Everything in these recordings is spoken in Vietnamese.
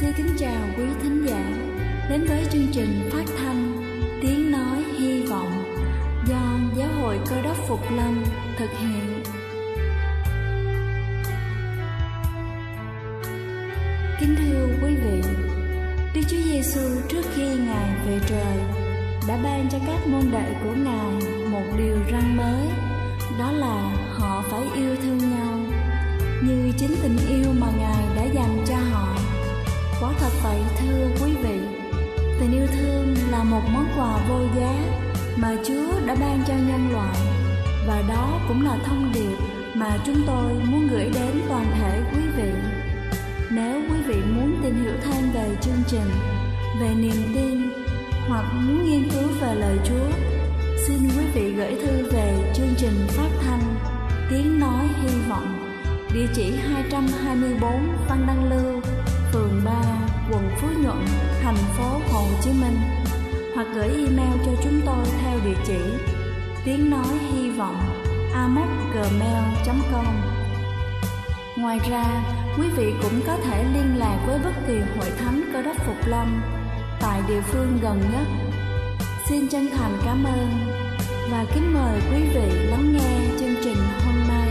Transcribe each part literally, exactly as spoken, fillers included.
Xin kính chào quý thính giả đến với chương trình phát thanh Tiếng Nói Hy Vọng do Giáo hội Cơ Đốc Phục Lâm thực hiện. Kính thưa quý vị, Đức Chúa Giêsu trước khi Ngài về trời đã ban cho các môn đệ của Ngài một điều răn mới, đó là họ phải yêu thương nhau như chính tình yêu mà Ngài đã dành cho họ. Quả thật vậy thưa quý vị, tình yêu thương là một món quà vô giá mà Chúa đã ban cho nhân loại, và đó cũng là thông điệp mà chúng tôi muốn gửi đến toàn thể quý vị. Nếu quý vị muốn tìm hiểu thêm về chương trình, về niềm tin hoặc muốn nghiên cứu về lời Chúa, xin quý vị gửi thư về chương trình phát thanh Tiếng Nói Hy Vọng, địa chỉ hai trăm hai mươi tư Văn Đăng Lưu, phường ba, quận Phú Nhuận, thành phố Hồ Chí Minh, hoặc gửi email cho chúng tôi theo địa chỉ tiếng nói hy vọng a m o c gmail chấm com. Ngoài ra, quý vị cũng có thể liên lạc với bất kỳ hội thánh Cơ Đốc Phục Lâm tại địa phương gần nhất. Xin chân thành cảm ơn và kính mời quý vị lắng nghe chương trình hôm nay.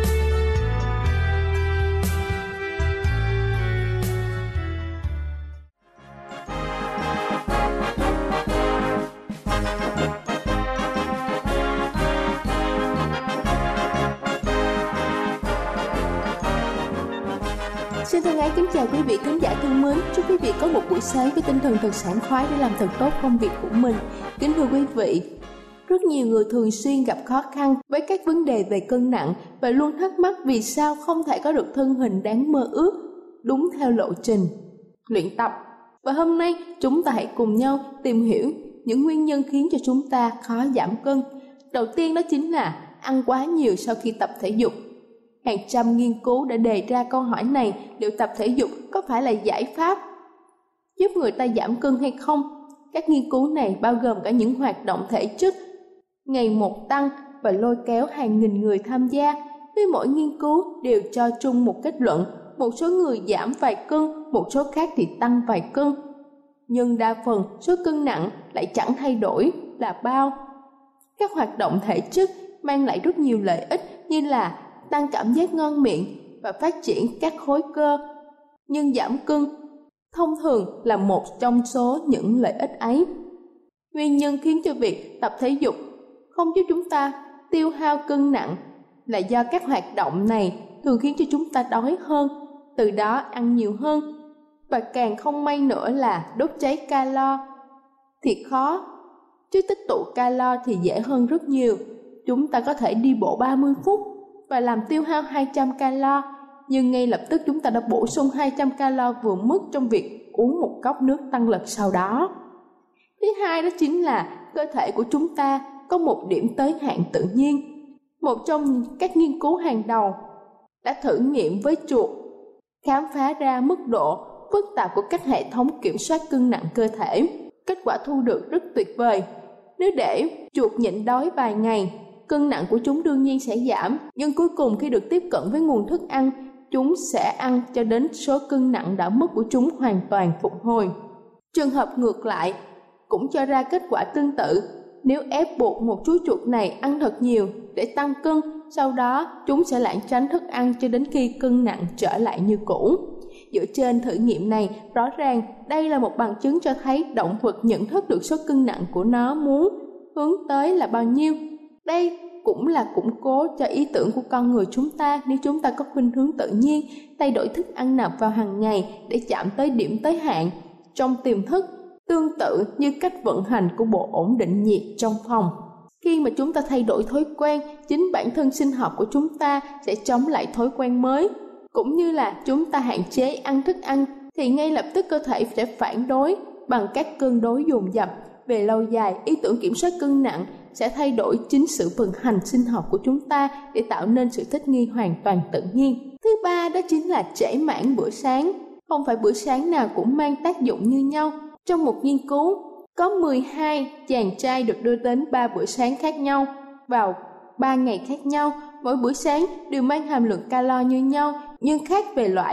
Xin thân ái kính chào quý vị khán giả thân mến. Chúc quý vị có một buổi sáng với tinh thần thật sảng khoái để làm thật tốt công việc của mình. Kính thưa quý vị, rất nhiều người thường xuyên gặp khó khăn với các vấn đề về cân nặng và luôn thắc mắc vì sao không thể có được thân hình đáng mơ ước đúng theo lộ trình luyện tập. Và hôm nay chúng ta hãy cùng nhau tìm hiểu những nguyên nhân khiến cho chúng ta khó giảm cân. Đầu tiên đó chính là ăn quá nhiều sau khi tập thể dục. Hàng trăm nghiên cứu đã đề ra câu hỏi này: liệu tập thể dục có phải là giải pháp giúp người ta giảm cân hay không? Các nghiên cứu này bao gồm cả những hoạt động thể chất ngày một tăng và lôi kéo hàng nghìn người tham gia. Với mỗi nghiên cứu đều cho chung một kết luận: một số người giảm vài cân, một số khác thì tăng vài cân. Nhưng đa phần số cân nặng lại chẳng thay đổi là bao. Các hoạt động thể chất mang lại rất nhiều lợi ích như là tăng cảm giác ngon miệng và phát triển các khối cơ. Nhưng giảm cân thông thường là một trong số những lợi ích ấy. Nguyên nhân khiến cho việc tập thể dục không giúp chúng ta tiêu hao cân nặng là do các hoạt động này thường khiến cho chúng ta đói hơn, từ đó ăn nhiều hơn. Và càng không may nữa là đốt cháy calo thì khó, chứ tích tụ calo thì dễ hơn rất nhiều. Chúng ta có thể đi bộ ba mươi phút và làm tiêu hao hai trăm calo, nhưng ngay lập tức chúng ta đã bổ sung hai trăm calo vừa mất trong việc uống một cốc nước tăng lực sau đó. Thứ hai đó chính là cơ thể của chúng ta có một điểm tới hạn tự nhiên. Một trong các nghiên cứu hàng đầu đã thử nghiệm với chuột, khám phá ra mức độ phức tạp của các hệ thống kiểm soát cân nặng cơ thể. Kết quả thu được rất tuyệt vời. Nếu để chuột nhịn đói vài ngày, cân nặng của chúng đương nhiên sẽ giảm, nhưng cuối cùng khi được tiếp cận với nguồn thức ăn, chúng sẽ ăn cho đến số cân nặng đã mất của chúng hoàn toàn phục hồi. Trường hợp ngược lại cũng cho ra kết quả tương tự. Nếu ép buộc một chú chuột này ăn thật nhiều để tăng cân, sau đó chúng sẽ lảng tránh thức ăn cho đến khi cân nặng trở lại như cũ. Dựa trên thử nghiệm này, rõ ràng đây là một bằng chứng cho thấy động vật nhận thức được số cân nặng của nó muốn hướng tới là bao nhiêu. Đây cũng là củng cố cho ý tưởng của con người chúng ta nếu chúng ta có khuynh hướng tự nhiên thay đổi thức ăn nạp vào hàng ngày để chạm tới điểm tới hạn trong tiềm thức, tương tự như cách vận hành của bộ ổn định nhiệt trong phòng. Khi mà chúng ta thay đổi thói quen, chính bản thân sinh học của chúng ta sẽ chống lại thói quen mới. Cũng như là chúng ta hạn chế ăn thức ăn thì ngay lập tức cơ thể sẽ phản đối bằng các cân đối dồn dập. Về lâu dài, ý tưởng kiểm soát cân nặng sẽ thay đổi chính sự vận hành sinh học của chúng ta để tạo nên sự thích nghi hoàn toàn tự nhiên. Thứ ba đó chính là trễ mãn bữa sáng. Không phải bữa sáng nào cũng mang tác dụng như nhau. Trong một nghiên cứu, có mười hai chàng trai được đưa đến ba bữa sáng khác nhau vào ba ngày khác nhau. Mỗi bữa sáng đều mang hàm lượng calo như nhau nhưng khác về loại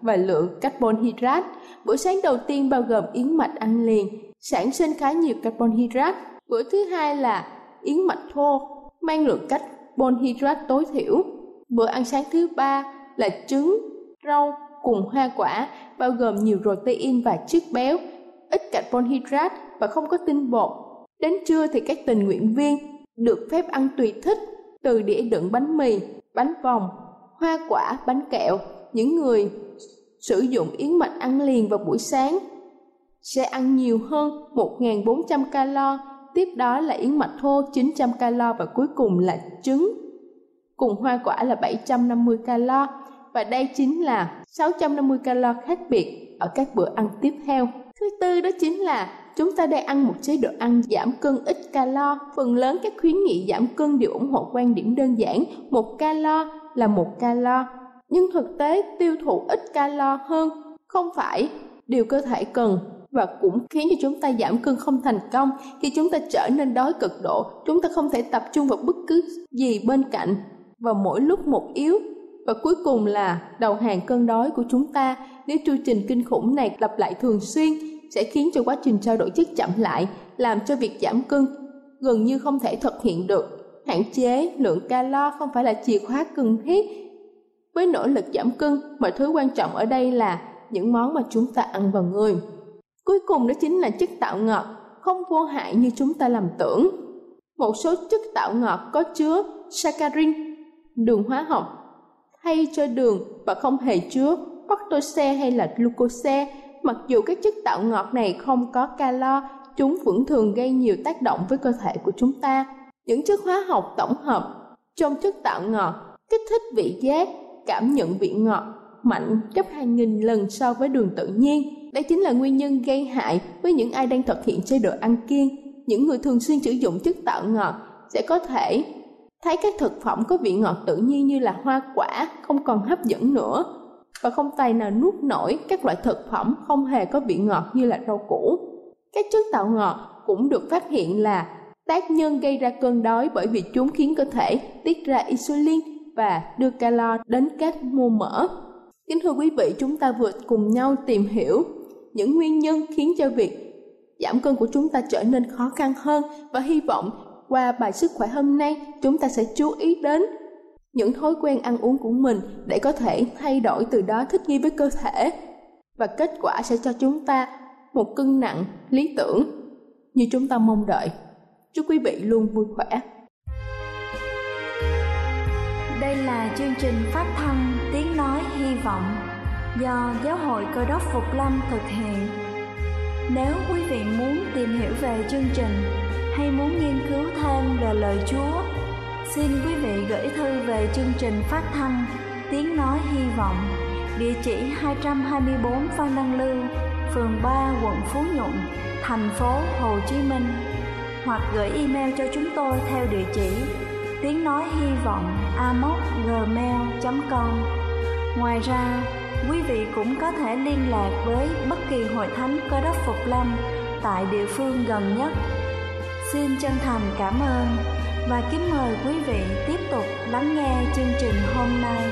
và lượng carbon hydrate. Bữa sáng đầu tiên bao gồm yến mạch ăn liền, sản sinh khá nhiều carbon hydrate. Bữa thứ hai là yến mạch thô, mang lượng carbon hydrate tối thiểu. Bữa ăn sáng thứ ba là trứng, rau cùng hoa quả, bao gồm nhiều protein và chất béo, ít carbon hydrate và không có tinh bột. Đến trưa thì các tình nguyện viên được phép ăn tùy thích, từ đĩa đựng bánh mì, bánh vòng, hoa quả, bánh kẹo. Những người sử dụng yến mạch ăn liền vào buổi sáng sẽ ăn nhiều hơn một nghìn bốn trăm calo, tiếp đó là yến mạch thô chín trăm calo và cuối cùng là trứng cùng hoa quả là bảy trăm năm mươi calo. Và đây chính là sáu trăm năm mươi calo khác biệt ở các bữa ăn tiếp theo. Thứ tư đó chính là chúng ta đang ăn một chế độ ăn giảm cân ít calo. Phần lớn các khuyến nghị giảm cân đều ủng hộ quan điểm đơn giản, một calo là một calo. Nhưng thực tế tiêu thụ ít calo hơn không phải điều cơ thể cần và cũng khiến cho chúng ta giảm cân không thành công. Khi chúng ta trở nên đói cực độ, chúng ta không thể tập trung vào bất cứ gì bên cạnh và mỗi lúc một yếu. Và cuối cùng là đầu hàng cơn đói của chúng ta. Nếu chu trình kinh khủng này lặp lại thường xuyên sẽ khiến cho quá trình trao đổi chất chậm lại, làm cho việc giảm cân gần như không thể thực hiện được. Hạn chế lượng calo không phải là chìa khóa cần thiết với nỗ lực giảm cân, mọi thứ quan trọng ở đây là những món mà chúng ta ăn vào người. Cuối cùng đó chính là chất tạo ngọt, không vô hại như chúng ta làm tưởng. Một số chất tạo ngọt có chứa saccharin, đường hóa học, thay cho đường và không hề chứa fructose hay là glucose. Mặc dù các chất tạo ngọt này không có calo, chúng vẫn thường gây nhiều tác động với cơ thể của chúng ta. Những chất hóa học tổng hợp trong chất tạo ngọt kích thích vị giác, cảm nhận vị ngọt mạnh gấp hai nghìn lần so với đường tự nhiên. Đây chính là nguyên nhân gây hại với những ai đang thực hiện chế độ ăn kiêng. Những người thường xuyên sử dụng chất tạo ngọt sẽ có thể thấy các thực phẩm có vị ngọt tự nhiên như là hoa quả không còn hấp dẫn nữa và không tài nào nuốt nổi các loại thực phẩm không hề có vị ngọt như là rau củ. Các chất tạo ngọt cũng được phát hiện là tác nhân gây ra cơn đói bởi vì chúng khiến cơ thể tiết ra insulin và đưa calo đến các mô mỡ. Kính thưa quý vị, chúng ta vừa cùng nhau tìm hiểu những nguyên nhân khiến cho việc giảm cân của chúng ta trở nên khó khăn hơn, và hy vọng qua bài sức khỏe hôm nay chúng ta sẽ chú ý đến những thói quen ăn uống của mình để có thể thay đổi, từ đó thích nghi với cơ thể và kết quả sẽ cho chúng ta một cân nặng lý tưởng như chúng ta mong đợi. Chúc quý vị luôn vui khỏe. Đây là chương trình phát thanh Tiếng Nói Hy Vọng do Giáo hội Cơ đốc Phục Lâm thực hiện. Nếu quý vị muốn tìm hiểu về chương trình hay muốn nghiên cứu thêm về lời Chúa, xin quý vị gửi thư về chương trình phát thanh Tiếng Nói Hy Vọng, địa chỉ hai trăm hai mươi bốn Phan Đăng Lưu, phường ba, quận Phú Nhuận, thành phố Hồ Chí Minh, hoặc gửi email cho chúng tôi theo địa chỉ tiếng nói hy vọng a m o c gmail chấm com. Ngoài ra, quý vị cũng có thể liên lạc với bất kỳ hội thánh Cơ đốc Phục Lâm tại địa phương gần nhất. Xin chân thành cảm ơn và kính mời quý vị tiếp tục lắng nghe chương trình hôm nay.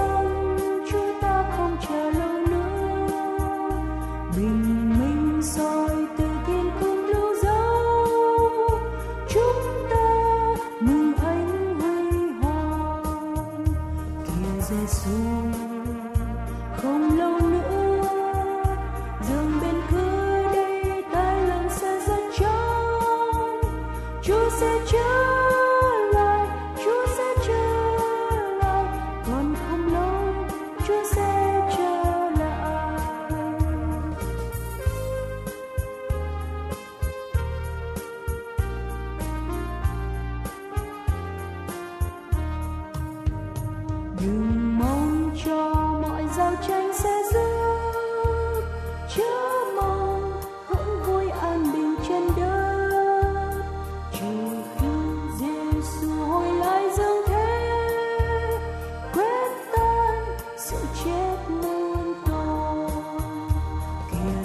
bình minh so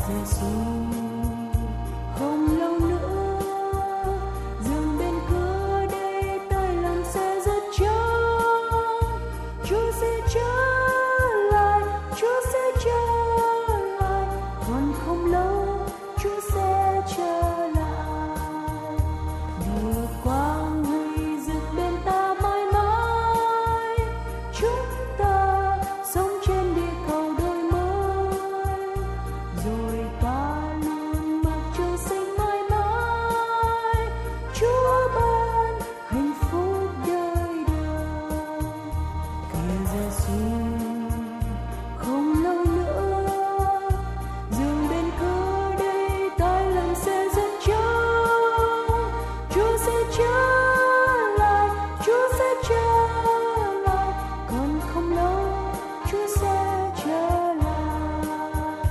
Giêsu. Không lâu nữa dừng bên cửa đây, tay lòng sẽ rất trắng. Chúa sẽ trở lại, Chúa sẽ trở lại, còn không lâu Chúa sẽ trở lại. Đưa quang huy rực bên ta mãi mãi, chúng ta sống trên địa cầu đôi mới, rồi ta luôn mặc trời xanh mãi mãi. Chúa ban hạnh phúc đời đời. Kìa Giêsu, không lâu nữa dừng bên cửa đây, tay lòng sẽ rất trắng. Chúa sẽ trở lại, Chúa sẽ trở lại, còn không lâu Chúa sẽ trở lại.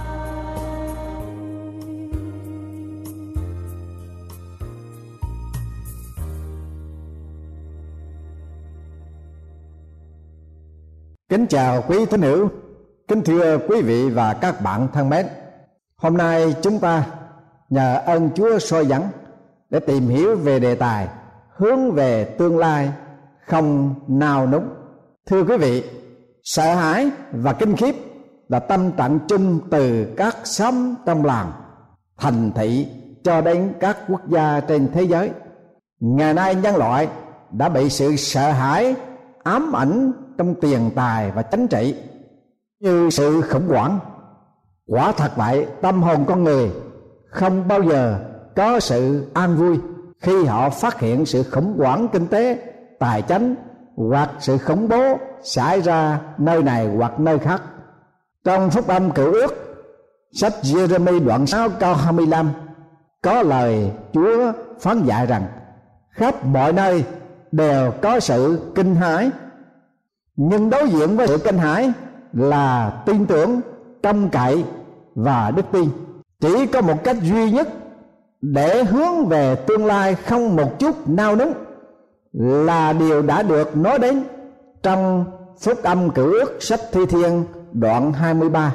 Kính chào quý thính hữu, kính thưa quý vị và các bạn thân mến. Hôm nay chúng ta nhờ ơn Chúa soi dẫn để tìm hiểu về đề tài hướng về tương lai không nao núng. Thưa quý vị, sợ hãi và kinh khiếp là tâm trạng chung từ các xóm trong làng, thành thị cho đến các quốc gia trên thế giới. Ngày nay nhân loại đã bị sự sợ hãi ám ảnh trong tiền tài và chính trị như sự khủng hoảng. Quả thật vậy, tâm hồn con người không bao giờ có sự an vui khi họ phát hiện sự khủng hoảng kinh tế, tài chính hoặc sự khủng bố xảy ra nơi này hoặc nơi khác. Trong Phúc Âm Cựu Ước, sách Giê-rê-mi đoạn sáu câu hai mươi lăm có lời Chúa phán dạy rằng khắp mọi nơi đều có sự kinh hãi, nhưng đối diện với sự kinh hãi là tin tưởng, trông cậy và đức tin. Chỉ có một cách duy nhất để hướng về tương lai không một chút nao núng là điều đã được nói đến trong Phúc Âm Cựu Ước sách Thi Thiên đoạn hai mươi ba.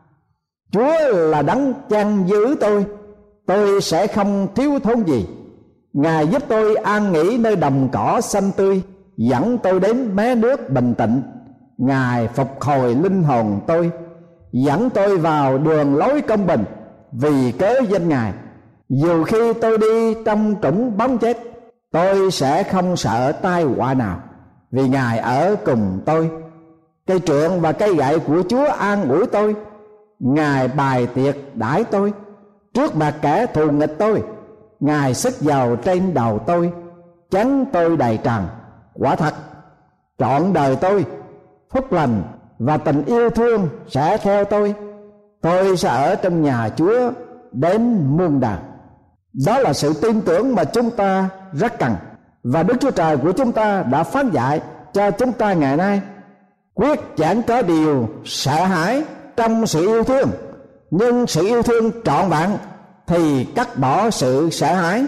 Chúa là đấng chăn giữ tôi, tôi sẽ không thiếu thốn gì. Ngài giúp tôi an nghỉ nơi đồng cỏ xanh tươi, dẫn tôi đến mé nước bình tĩnh. Ngài phục hồi linh hồn tôi, dẫn tôi vào đường lối công bình vì cớ danh Ngài. Dù khi tôi đi trong trũng bóng chết, tôi sẽ không sợ tai họa nào, vì Ngài ở cùng tôi. Cây trượng và cây gậy của Chúa an ủi tôi. Ngài bài tiệc đãi tôi trước mặt kẻ thù nghịch tôi. Ngài xức dầu trên đầu tôi, chắn tôi đầy tràn. Quả thật, trọn đời tôi, phúc lành và tình yêu thương sẽ theo tôi. Tôi sẽ ở trong nhà Chúa đến muôn đời. Đó là sự tin tưởng mà chúng ta rất cần, và Đức Chúa Trời của chúng ta đã phán dạy cho chúng ta ngày nay. Quyết chẳng có điều sợ hãi trong sự yêu thương, nhưng sự yêu thương trọn vẹn thì cắt bỏ sự sợ hãi,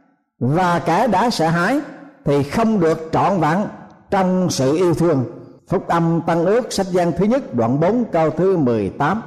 và kẻ đã sợ hãi thì không được trọn vẹn trong sự yêu thương. Phúc Âm Tân Ước sách Giăng thứ nhất đoạn bốn câu thứ mười tám.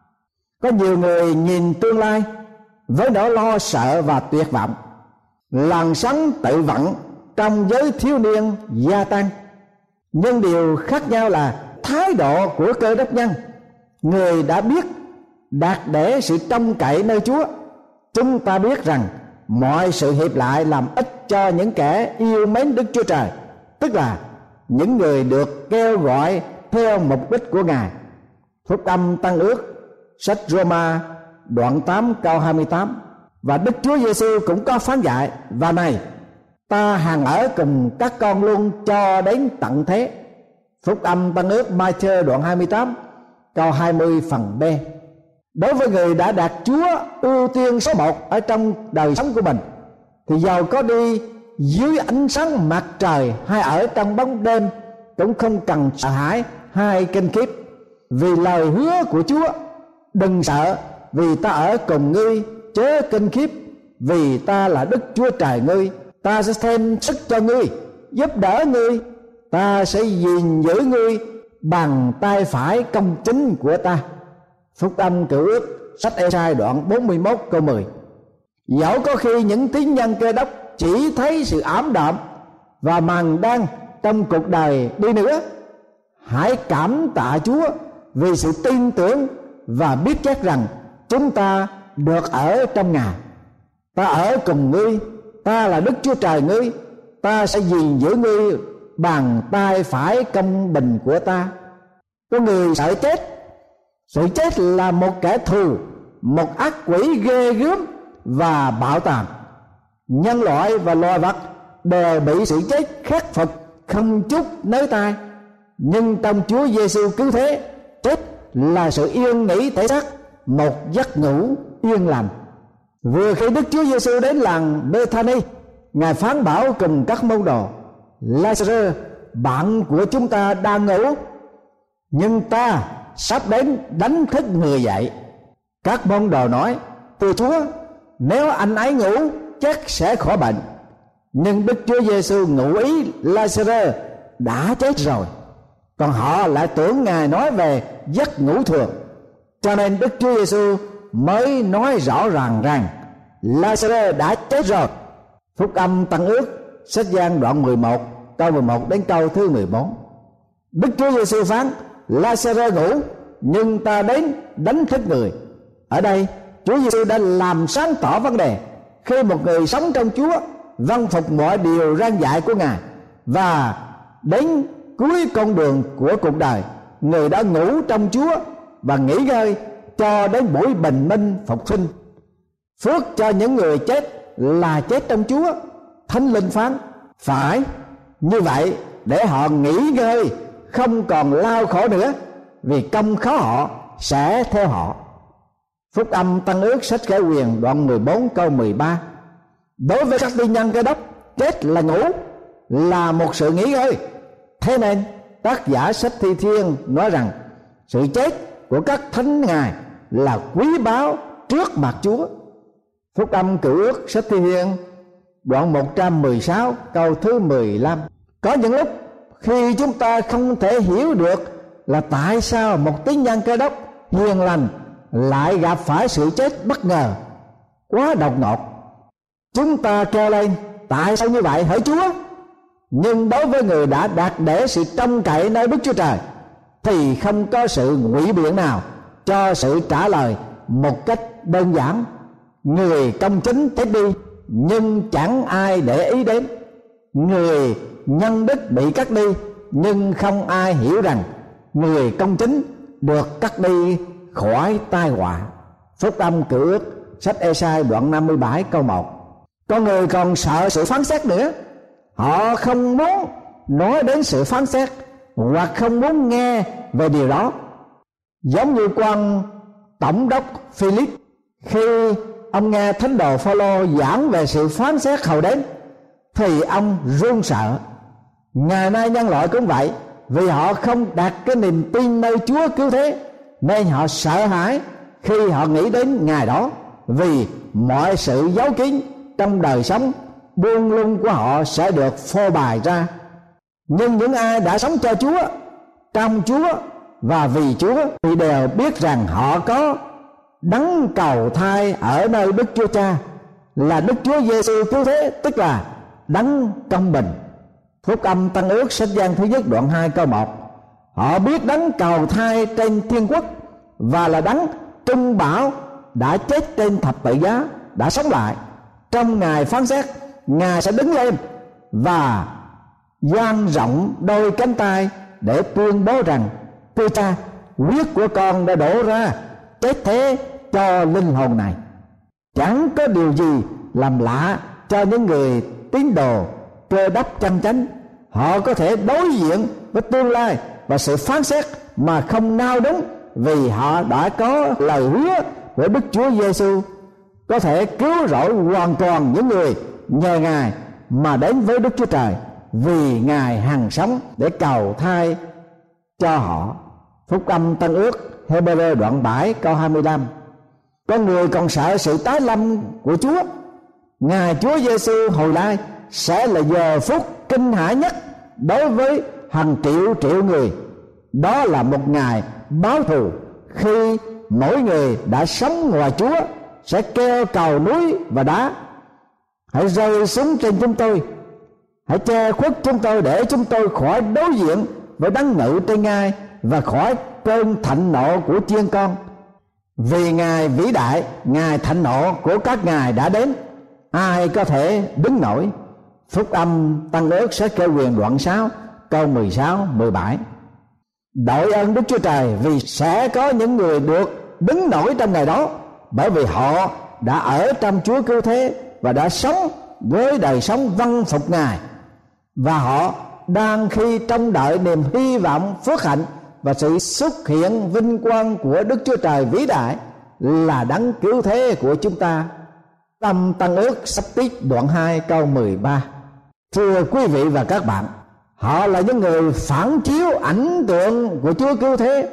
Có nhiều người nhìn tương lai với nỗi lo sợ và tuyệt vọng. Làn sóng tự vận trong giới thiếu niên gia tăng, nhưng điều khác nhau là thái độ của Cơ Đốc nhân, người đã biết đạt để sự trông cậy nơi Chúa. Chúng ta biết rằng mọi sự hiệp lại làm ích cho những kẻ yêu mến Đức Chúa Trời, tức là những người được kêu gọi theo mục đích của Ngài. Phúc Âm Tân Ước sách Roma đoạn tám câu hai mươi tám. Và Đức Chúa Giêsu cũng có phán dạy: và này, ta hằng ở cùng các con luôn cho đến tận thế. Phúc Âm Tân Ước Ma-thơ đoạn hai mươi tám câu hai mươi phần B. Đối với người đã đạt Chúa ưu tiên số một ở trong đời sống của mình, thì giàu có đi dưới ánh sáng mặt trời hay ở trong bóng đêm cũng không cần sợ hãi hay kinh khiếp, vì lời hứa của Chúa: đừng sợ, vì ta ở cùng ngươi, chớ kinh khiếp, vì ta là Đức Chúa Trời ngươi. Ta sẽ thêm sức cho ngươi, giúp đỡ ngươi, ta sẽ gìn giữ ngươi bằng tay phải công chính của ta. Phúc Âm Cựu Ước sách Ê-sai đoạn bốn mươi mốt câu mười. Dẫu có khi những tín nhân Cơ Đốc chỉ thấy sự ảm đạm và màn đen trong cuộc đời đi nữa, hãy cảm tạ Chúa vì sự tin tưởng và biết chắc rằng chúng ta được ở trong Ngài. Ta ở cùng ngươi, ta là Đức Chúa Trời ngươi, ta sẽ gìn giữ ngươi bàn tay phải công bình của ta. Có người sợ chết. Sự chết là một kẻ thù, một ác quỷ ghê gớm và bạo tàn. Nhân loại và loài vật đều bị sự chết khắc phục không chút nới tay, nhưng trong Chúa Giêsu cứu thế, chết là sự yên nghỉ thể xác, một giấc ngủ yên lành. Vừa khi Đức Chúa Giêsu đến làng Bê-tha-ni, Ngài phán bảo cùng các môn đồ: Lazarơ, bạn của chúng ta đang ngủ, nhưng ta sắp đến đánh thức người dậy. Các môn đồ nói: Thưa Chúa, nếu anh ấy ngủ chắc sẽ khỏi bệnh. Nhưng Đức Chúa Giêsu ngụ ý Lazarơ đã chết rồi, còn họ lại tưởng Ngài nói về giấc ngủ thường. Cho nên Đức Chúa Giêsu mới nói rõ ràng rằng Lazarơ đã chết rồi. Phúc âm Tân Ước sách Giăng đoạn mười một câu mười một đến câu thứ mười bốn. Đức Chúa Giêsu phán: Lazarơ ngủ, nhưng ta đến đánh thức người. Ở đây Chúa Giêsu đã làm sáng tỏ vấn đề. Khi một người sống trong Chúa, vâng phục mọi điều răn dạy của Ngài, và đến cuối con đường của cuộc đời, người đã ngủ trong Chúa và nghỉ ngơi cho đến buổi bình minh phục sinh. Phước cho những người chết là chết trong Chúa. Thánh Linh phán: phải như vậy, để họ nghỉ ngơi, không còn lao khổ nữa, vì công khó họ sẽ theo họ. Phúc âm Tân Ước sách Khải Huyền đoạn mười bốn câu mười ba. Đối với các tín nhân Cơ Đốc, chết là ngủ, là một sự nghỉ ngơi. Thế nên tác giả sách Thi Thiên nói rằng sự chết của các thánh ngài là quý báu trước mặt Chúa. Phúc âm Cựu Ước sách Thi Thiên đoạn một trăm mười sáu câu thứ mười lăm. Có những lúc khi chúng ta không thể hiểu được là tại sao một tín nhân Cơ Đốc hiền lành lại gặp phải sự chết bất ngờ, quá đột ngột. Chúng ta kêu lên: tại sao như vậy hỡi Chúa? Nhưng đối với người đã đạt để sự trông cậy nơi Đức Chúa Trời thì không có sự ngụy biện nào cho sự trả lời một cách đơn giản. Người công chính chết đi, nhưng chẳng ai để ý đến. Người nhân đức bị cắt đi, nhưng không ai hiểu rằng người công chính được cắt đi khỏi tai họa. Phúc âm Cựu Ước sách Ê-sai đoạn năm mươi bảy câu một. Con người còn sợ sự phán xét nữa. Họ không muốn nói đến sự phán xét, hoặc không muốn nghe về điều đó. Giống như quan tổng đốc Philip, khi ông nghe thánh đồ Phao-lô giảng về sự phán xét hầu đến, thì ông run sợ. Ngày nay nhân loại cũng vậy, vì họ không đặt cái niềm tin nơi Chúa cứu thế, nên họ sợ hãi khi họ nghĩ đến ngày đó, vì mọi sự giấu kín trong đời sống buông lung của họ sẽ được phô bày ra. Nhưng những ai đã sống cho Chúa, trong Chúa và vì Chúa thì đều biết rằng họ có đấng cầu thai ở nơi Đức Chúa Cha, là Đức Chúa Giêsu cứu thế, tức là đấng công bình. Phúc âm Tân Ước sách Giăng thứ nhất đoạn hai câu một. Họ biết đấng cầu thai trên thiên quốc và là đấng trung bảo đã chết trên thập tự giá đã sống lại. Trong ngày phán xét, Ngài sẽ đứng lên và dang rộng đôi cánh tay để tuyên bố rằng: Thưa Cha, huyết của con đã đổ ra chết thế cho linh hồn này. Chẳng có điều gì làm lạ cho những người tín đồ Cơ Đốc chân chánh. Họ có thể đối diện với tương lai và sự phán xét mà không nao núng, vì họ đã có lời hứa của Đức Chúa Giêsu có thể cứu rỗi hoàn toàn những người nhờ Ngài mà đến với Đức Chúa Trời, vì Ngài hằng sống để cầu thai cho họ. Phúc âm Tân Ước Hê-bê-rơ đoạn bảy câu hai mươi lăm. Con người còn sợ sự tái lâm của Chúa. Ngài Chúa Giêsu hồi lai sẽ là giờ phút kinh hãi nhất đối với hàng triệu triệu người. Đó là một ngày báo thù khi mỗi người đã sống ngoài Chúa sẽ kêu cầu núi và đá: hãy rơi xuống trên chúng tôi, hãy che khuất chúng tôi để chúng tôi khỏi đối diện với đấng ngự trên ngai và khỏi cơn thạnh nộ của chiên con. Vì Ngài vĩ đại, Ngài thạnh nộ của các ngài đã đến, ai có thể đứng nổi? Phúc âm Tăng Ước sách Kê Quyền đoạn sáu câu mười sáu mười bảy. Đội ơn Đức Chúa Trời vì sẽ có những người được đứng nổi trong ngày đó, bởi vì họ đã ở trong Chúa cứu thế và đã sống với đời sống vâng phục Ngài, và họ đang khi trông đợi niềm hy vọng phước hạnh và sự xuất hiện vinh quang của Đức Chúa Trời vĩ đại là đấng cứu thế của chúng ta. Tâm Tăng Ước sách Tiết đoạn hai câu mười ba. Thưa quý vị và các bạn, họ là những người phản chiếu ảnh tượng của Chúa cứu thế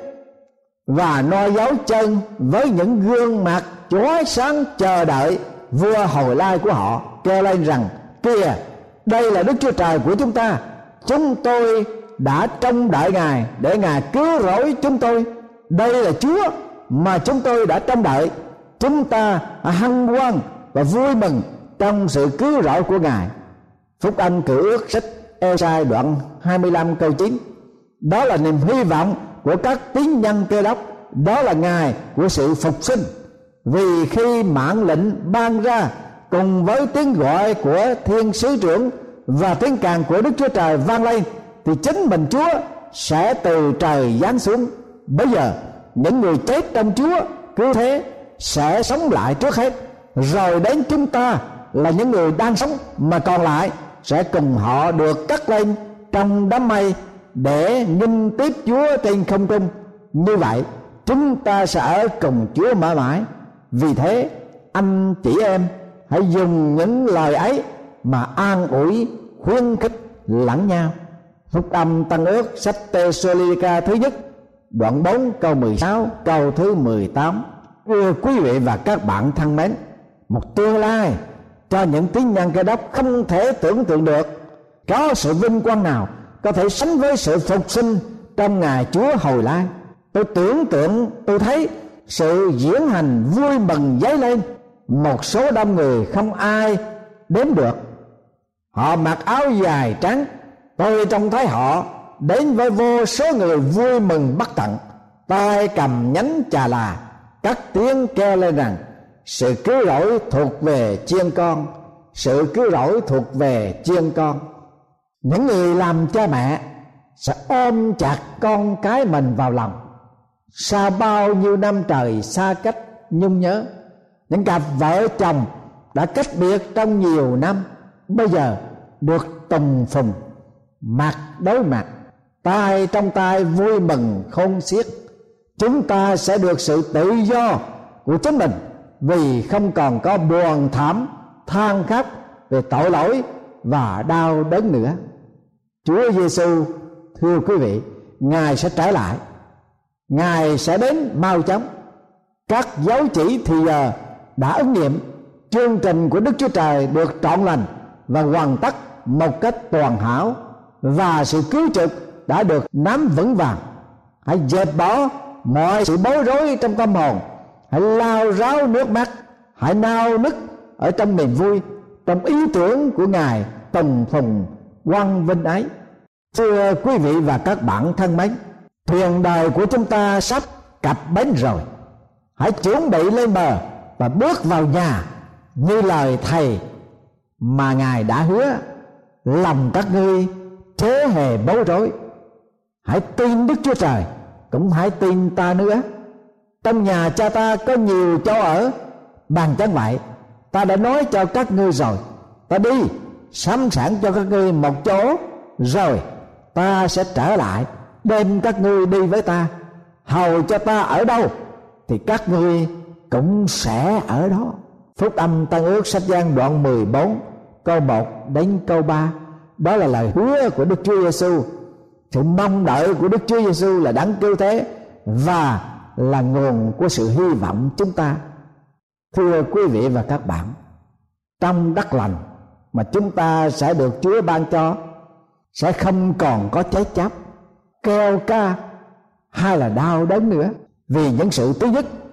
và noi dấu chân với những gương mặt chói sáng chờ đợi vua hồi lai của họ, kêu lên rằng: kìa, đây là Đức Chúa Trời của chúng ta, chúng tôi đã trông đợi Ngài để Ngài cứu rỗi chúng tôi. Đây là Chúa mà chúng tôi đã trông đợi, chúng ta hân hoan và vui mừng trong sự cứu rỗi của Ngài. Phúc âm Cựu Ước sách Ê-sai đoạn hai mươi lăm câu chín. Đó là niềm hy vọng của các tín nhân Cơ Đốc, đó là ngày của sự phục sinh. Vì khi mạng lệnh ban ra cùng với tiếng gọi của thiên sứ trưởng và tiếng càn của Đức Chúa Trời vang lên, thì chính mình Chúa sẽ từ trời giáng xuống. Bây giờ những người chết trong Chúa cứu thế sẽ sống lại trước hết, rồi đến chúng ta là những người đang sống mà còn lại sẽ cùng họ được cất lên trong đám mây để nghinh tiếp Chúa trên không trung. Như vậy chúng ta sẽ ở cùng Chúa mãi mãi. Vì thế anh chị em hãy dùng những lời ấy mà an ủi khuyến khích lẫn nhau. Phúc âm Tăng Ước sách Tê-sô-li-ca thứ nhất đoạn bốn câu mười sáu câu thứ mười tám. Thưa quý vị và các bạn thân mến, một tương lai cho những tín nhân Cơ Đốc không thể tưởng tượng được. Có sự vinh quang nào có thể sánh với sự phục sinh trong ngày Chúa hồi lai? Tôi tưởng tượng, tôi thấy sự diễn hành vui mừng dấy lên. Một số đông người không ai đếm được, họ mặc áo dài trắng. Tôi trông thấy họ đến với vô số người vui mừng bất tận, tay cầm nhánh trà là, cất tiếng kêu lên rằng: sự cứu rỗi thuộc về chiên con, sự cứu rỗi thuộc về chiên con. Những người làm cha mẹ sẽ ôm chặt con cái mình vào lòng. Sau bao nhiêu năm trời xa cách nhung nhớ, những cặp vợ chồng đã cách biệt trong nhiều năm, bây giờ được tùng phùng, mặt đối mặt, tay trong tay vui mừng khôn xiết. Chúng ta sẽ được sự tự do của chính mình, vì không còn có buồn thảm than khóc về tội lỗi và đau đớn nữa. Chúa Giêsu, thưa quý vị, Ngài sẽ trở lại, Ngài sẽ đến mau chóng. Các dấu chỉ thì giờ đã ứng nghiệm, chương trình của Đức Chúa Trời được trọn lành và hoàn tất một cách toàn hảo, và sự cứu chuộc đã được nắm vững vàng. Hãy dẹp bỏ mọi sự bối rối trong tâm hồn, hãy lau ráo nước mắt, hãy nao nức ở trong niềm vui, trong ý tưởng của Ngài tùng phùng quang vinh ấy. Thưa quý vị và các bạn thân mến, thuyền đời của chúng ta sắp cập bến rồi. Hãy chuẩn bị lên bờ và bước vào nhà như lời Thầy mà Ngài đã hứa. Lòng các ngươi chớ hề bối rối, hãy tin Đức Chúa Trời, cũng hãy tin ta nữa. Trong nhà Cha ta có nhiều chỗ ở, bằng chẳng vậy ta đã nói cho các ngươi rồi. Ta đi sắm sẵn cho các ngươi một chỗ, rồi ta sẽ trở lại đem các ngươi đi với ta. Hầu cho ta ở đâu thì các ngươi cũng sẽ ở đó. Phúc âm Tăng Ước sách Giăng đoạn mười bốn câu một đến câu ba. Đó là lời hứa của Đức Chúa Giêsu. Sự mong đợi của Đức Chúa Giêsu là đấng cứu thế và là nguồn của sự hy vọng chúng ta. Thưa quý vị và các bạn, trong đất lành mà chúng ta sẽ được Chúa ban cho, sẽ không còn có chết chóc, kêu ca hay là đau đớn nữa. Vì những sự thứ nhất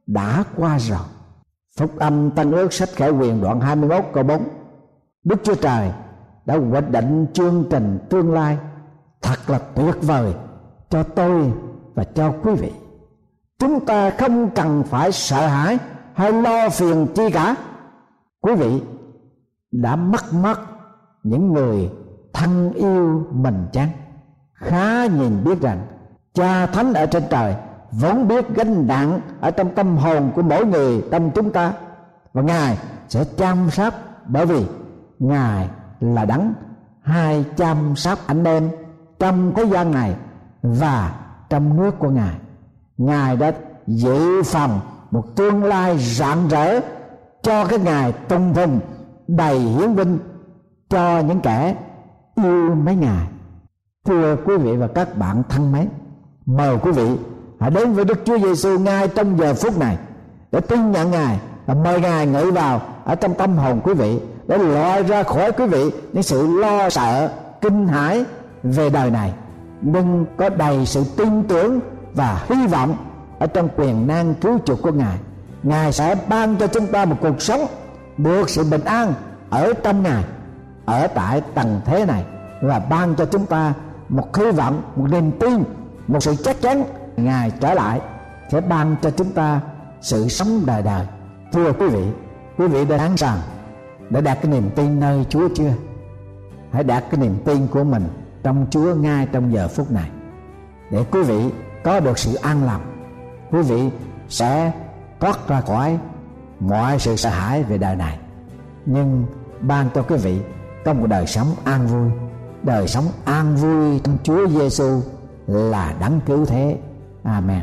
đã qua rồi. Phúc âm Tân Ước sách Khải Huyền đoạn hai mươi mốt câu bốn: Đức Chúa Trời đã hoạch định chương trình tương lai thật là tuyệt vời cho tôi và cho quý vị. Chúng ta không cần phải sợ hãi hay lo phiền chi cả. Quý vị đã mất mất những người thân yêu mình chăng? Khá nhìn biết rằng Cha Thánh ở trên trời vốn biết gánh nặng ở trong tâm hồn của mỗi người trong chúng ta, và Ngài sẽ chăm sóc, bởi vì Ngài là đấng hay chăm sóc anh em trong thế gian này và trong nước của Ngài. Ngài đã dự phòng một tương lai rạng rỡ cho cái ngày tung phùng đầy hiển vinh cho những kẻ yêu mấy Ngài. Thưa quý vị và các bạn thân mến, mời quý vị hãy đến với Đức Chúa Giêsu ngay trong giờ phút này để tin nhận Ngài và mời Ngài ngự vào ở trong tâm hồn quý vị, để loại ra khỏi quý vị những sự lo sợ, kinh hãi về đời này, nhưng có đầy sự tin tưởng và hy vọng ở trong quyền năng cứu chuộc của Ngài. Ngài sẽ ban cho chúng ta một cuộc sống được sự bình an ở trong Ngài, ở tại tầng thế này, và ban cho chúng ta một hy vọng, một niềm tin, một sự chắc chắn Ngài trở lại sẽ ban cho chúng ta sự sống đời đời. Thưa quý vị, quý vị đã sẵn sàng để đặt cái niềm tin nơi Chúa chưa? Hãy đặt cái niềm tin của mình trong Chúa ngay trong giờ phút này, để quý vị có được sự an lòng. Quý vị sẽ thoát ra khỏi mọi sự sợ hãi về đời này, nhưng ban cho quý vị có một đời sống an vui. Đời sống an vui trong Chúa Giêsu là đấng cứu thế. Amen.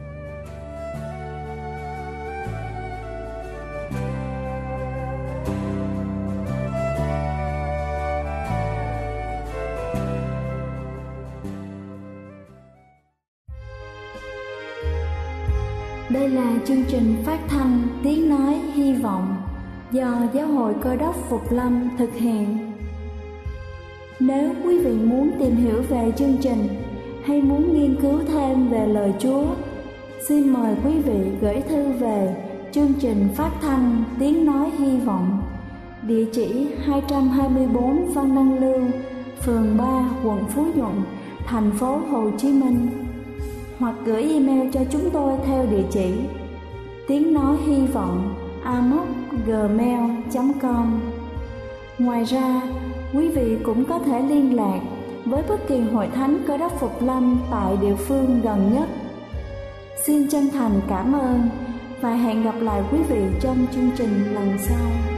Đây là chương trình phát thanh Tiếng Nói Hy Vọng do Giáo hội Cơ đốc Phục Lâm thực hiện. Nếu quý vị muốn tìm hiểu về chương trình hay muốn nghiên cứu thêm về lời Chúa, xin mời quý vị gửi thư về chương trình phát thanh Tiếng Nói Hy Vọng, địa chỉ hai trăm hai mươi bốn Văn Đăng Lưu, phường ba, quận Phú Nhuận, thành phố Hồ Chí Minh, hoặc gửi email cho chúng tôi theo địa chỉ tiếng nói hy vọng a m o c gmail chấm com. Ngoài ra, quý vị cũng có thể liên lạc với bất kỳ hội thánh Cơ đốc Phục Lâm tại địa phương gần nhất. Xin chân thành cảm ơn và hẹn gặp lại quý vị trong chương trình lần sau.